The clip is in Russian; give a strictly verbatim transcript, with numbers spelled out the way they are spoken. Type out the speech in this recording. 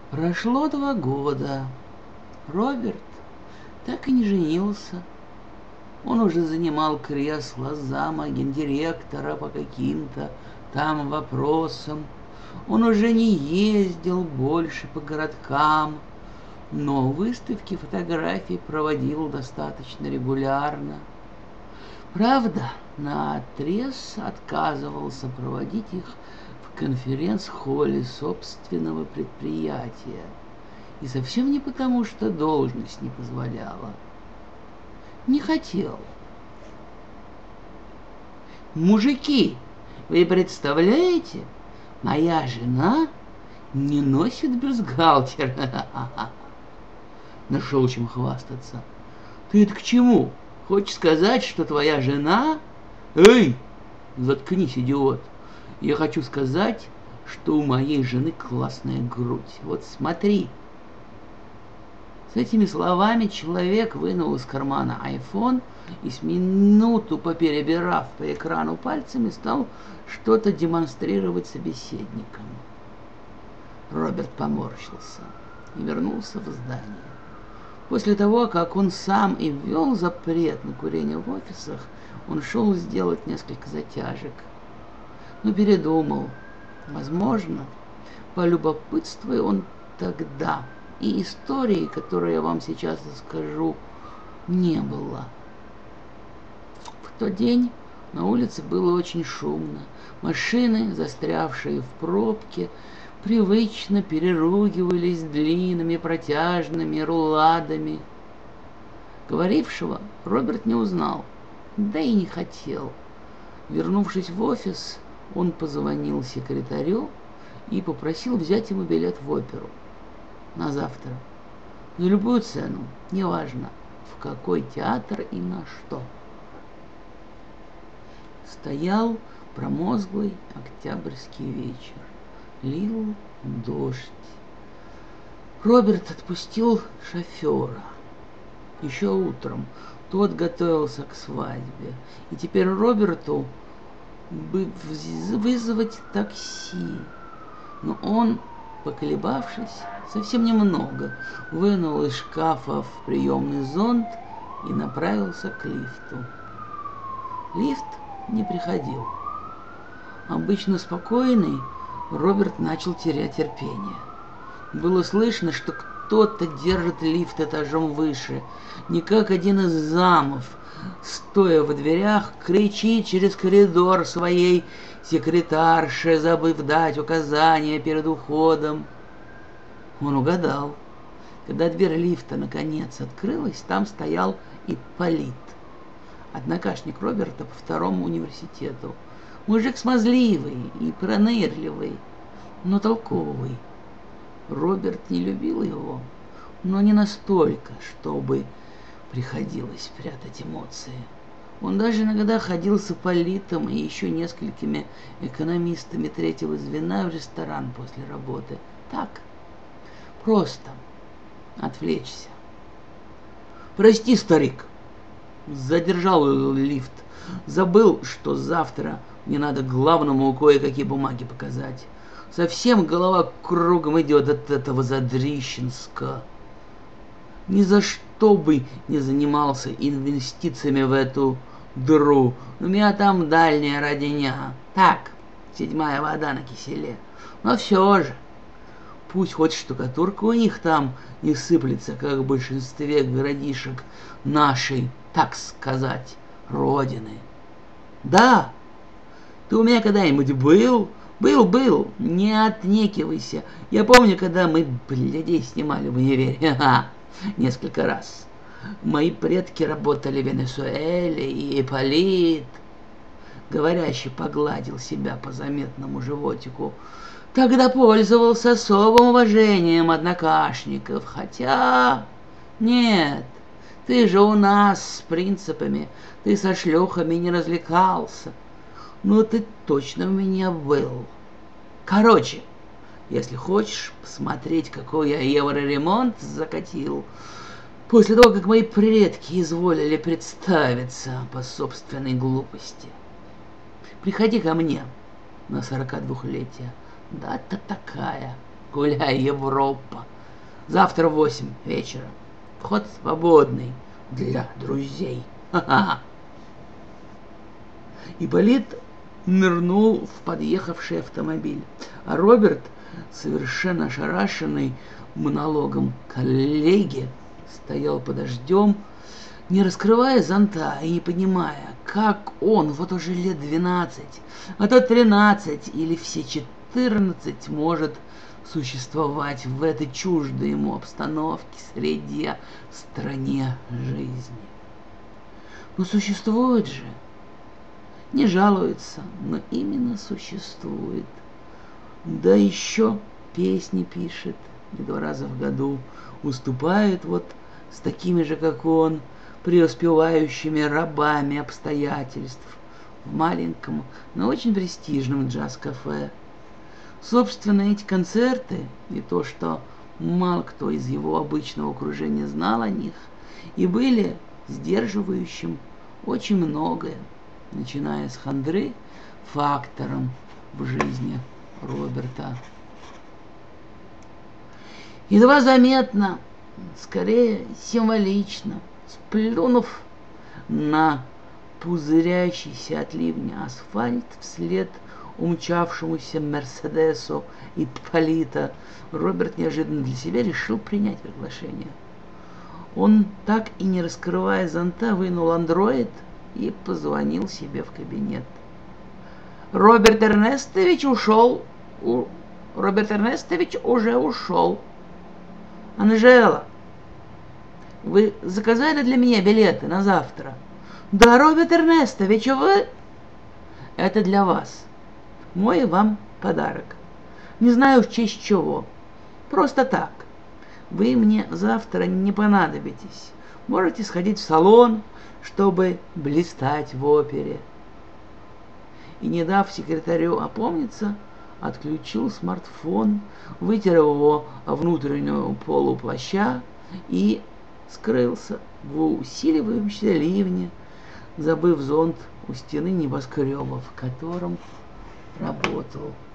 Прошло два года. Роберт так и не женился. Он уже занимал кресло зама гендиректора по каким-то там вопросам. Он уже не ездил больше по городкам, но выставки фотографий проводил достаточно регулярно. Правда, наотрез отказывался проводить их в конференц-холле собственного предприятия. И совсем не потому, что должность не позволяла. Не хотел. Мужики, вы представляете, моя жена не носит бюстгальтер. Нашел чем хвастаться. Ты это к чему? Хочешь сказать, что твоя жена... Эй, заткнись, идиот. Я хочу сказать, что у моей жены классная грудь. Вот смотри. С этими словами человек вынул из кармана айфон и с минуту поперебирав по экрану пальцами, стал что-то демонстрировать собеседникам. Роберт поморщился и вернулся в здание. После того, как он сам и ввел запрет на курение в офисах, он шел сделать несколько затяжек. Но передумал. Возможно, полюбопытствуя он тогда, и истории, которую я вам сейчас расскажу, не было. В тот день на улице было очень шумно. Машины, застрявшие в пробке, привычно переругивались длинными протяжными руладами. Говорившего Роберт не узнал, да и не хотел. Вернувшись в офис, он позвонил секретарю и попросил взять ему билет в оперу на завтра. За любую цену, неважно, в какой театр и на что. Стоял промозглый октябрьский вечер. Лил дождь. Роберт отпустил шофера. Еще утром тот готовился к свадьбе. И теперь Роберту бы вызвать такси. Но он, поколебавшись совсем немного, вынул из шкафа в приемный зонт и направился к лифту. Лифт не приходил. Обычно спокойный, Роберт начал терять терпение. Было слышно, что кто-то держит лифт этажом выше. Не как один из замов, стоя в дверях, кричит через коридор своей секретарше, забыв дать указания перед уходом. Он угадал. Когда дверь лифта наконец открылась, там стоял Ипполит, однокашник Роберта по второму университету. Мужик смазливый и пронырливый, но толковый. Роберт не любил его, но не настолько, чтобы приходилось прятать эмоции. Он даже иногда ходил с Ипполитом и еще несколькими экономистами третьего звена в ресторан после работы. Так, просто отвлечься. Прости, старик, задержал лифт. Забыл, что завтра мне надо главному кое-какие бумаги показать. Совсем голова кругом идет от этого Задрищенска. Ни за что бы не занимался инвестициями в эту дыру. У меня там дальняя родня. Так, седьмая вода на киселе. Но все же, пусть хоть штукатурка у них там не сыплется, как в большинстве городишек нашей, так сказать, родины. Да, ты у меня когда-нибудь был? Был, был, не отнекивайся. Я помню, когда мы, блядей, снимали в универе. Ха-ха, несколько раз. Мои предки работали в Венесуэле, и Ипполит, говорящий, погладил себя по заметному животику, тогда пользовался особым уважением однокашников. Хотя... Нет, ты же у нас с принципами, ты со шлюхами не развлекался. Ну, ты точно у меня был. Короче, если хочешь посмотреть, какой я евроремонт закатил, после того, как мои предки изволили представиться по собственной глупости, приходи ко мне на сорокадвухлетие. Дата такая. Гуляй, Европа. Завтра в восемь вечера. Вход свободный для друзей. Ха-ха. Ипполит нырнул в подъехавший автомобиль, а Роберт, совершенно ошарашенный монологом коллеги, стоял под дождем, не раскрывая зонта и не понимая, как он вот уже лет двенадцать, а то тринадцать или все четырнадцать может существовать в этой чуждой ему обстановке, среде, стране жизни. Но существует же, не жалуется, но именно существует. Да еще песни пишет, и два раза в году уступает вот с такими же, как он, преуспевающими рабами обстоятельств в маленьком, но очень престижном джаз-кафе. Собственно, эти концерты и то, что мало кто из его обычного окружения знал о них, и были сдерживающим очень многое, начиная с хандры, фактором в жизни Роберта. Едва заметно, скорее символично, сплюнув на пузырящийся от ливня асфальт вслед умчавшемуся Мерседесу Ипполита, Роберт неожиданно для себя решил принять приглашение. Он, так и не раскрывая зонта, вынул андроид и позвонил себе в кабинет. Роберт Эрнестович ушел. У... Роберт Эрнестович уже ушел. Анжела, вы заказали для меня билеты на завтра? Да, Роберт Эрнестович, вы... Это для вас. Мой вам подарок. Не знаю, в честь чего. Просто так. Вы мне завтра не понадобитесь. Можете сходить в салон, чтобы блистать в опере. И, не дав секретарю опомниться, отключил смартфон, вытер его о внутреннюю полу плаща и скрылся в усиливающемся ливне, забыв зонт у стены небоскреба, в котором работал.